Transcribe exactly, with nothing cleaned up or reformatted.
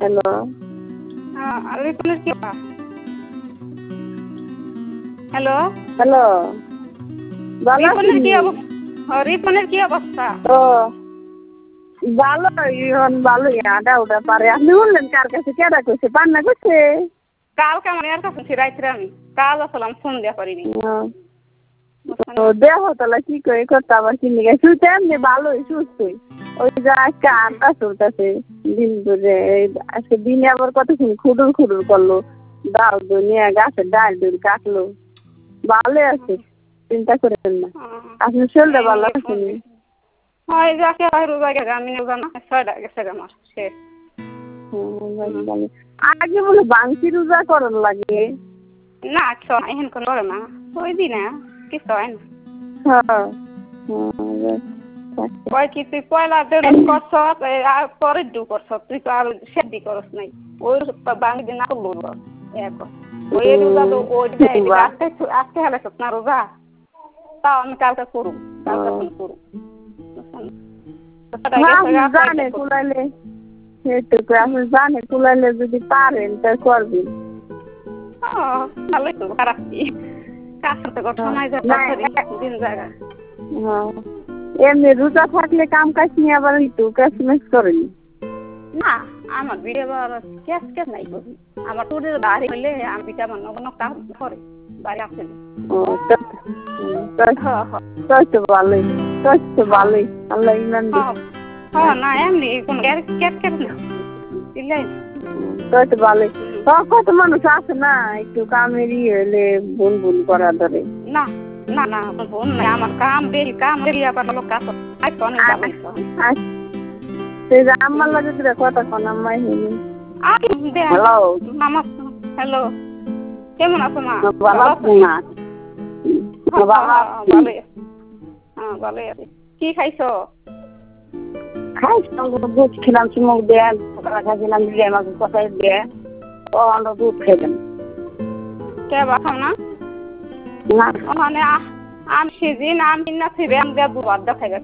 Hello. হ্যাঁ, আর রিপনের কি অবস্থা? হ্যালো হ্যালো, ভালো রিপনের কি আছেন? অবস্থা? রিপনের কি অবস্থা? ও ভালো, এখন ভালোই আডা উডা পারে। আপনি বললেন কার কাছে কেডা কইছে? পান্না কইছে? কালকে আমার এর কাছে ছিল রাত্রে আমি কাল আসলাম ফোন দেওয়া করিনি। ও দেহ তাহলে কি করে করতে আবার কিনে গেছে এমনি ভালোই সুস্থই। ওই যে আজকে আড্ডা চলতেছে দিন ধরে। আজকে দিনে আবার কতক্ষণ খুডুর খুডুর করলো, ডাল নিয়ে গাছের ডাল ডুল কাটলো। ভালো আছে, চিন্তা করেন না। আপনার শরীরটা ভালো আছে? হয় যাকে হয় রোজা গেছে আমি জানা ছয়টা গেছে আমার শেষ। আগে বলে বাংসি রোজা করার লাগে না এখন কোনো করে না ওই দিন কিছু হয় না। হ্যাঁ কয় কি তুই পয়লা দেড় করছ আর পরের দু করছ তুই তো আর সেদি করস নাই ওই বাঙি দিন না করবো ওই রোজা তো ওই আজকে আজকে হেলেছ না রোজা তাও আমি কালকে করুম কালকে ফোন করুম জানে কুলাইলে সেটুকু আপনি জানে কুলাইলে যদি পারেন তাই করবেন। ভালোই তো খারাপ কি কাজ করতে করতে সময় দিন জায়গা। এমনি রোজা থাকলে কাম কাজ নিয়ে আবার একটু ক্যাশ ম্যাচ করেন না আমার বিয়ে ক্যাশ ক্যাশ নাই করি আমার তোর বাড়ি হইলে আমি পিঠা বানাবো কোনো কাম করে বাড়ি আসলে তো ভালোই তো ভালোই আল্লাহ ইমান দিন। হ্যাঁ না এমনি কোনো ক্যাশ ক্যাশ না দিলাই তো ভালোই। কত মানুষ আছে না একটু কামের ইয়ে হলে বুন বুন করা ধরে। না না না বোন নাই আমার কাম বেশি কাম বেশি আবার লোক কাজ অনেক ভালো সেই যে আম্মার লাগে দিলে কথা কোন আম্মাই হইনি। হ্যালো মামা হ্যালো কেমন আছো মা? ভালো আছো না? ভালোই হ্যাঁ ভালোই আছি। কি খাইছো? খাইছিলাম দুধ খেলাম চুমুক দিয়ে খাইছিলাম দিয়ে আমাকে কোথায় দিয়ে ও আমরা দুধ খেলাম। কে বাখাও না না ওখানে আম সিজিন আম কিনা ফিরে আম দিয়ে দুধ খাই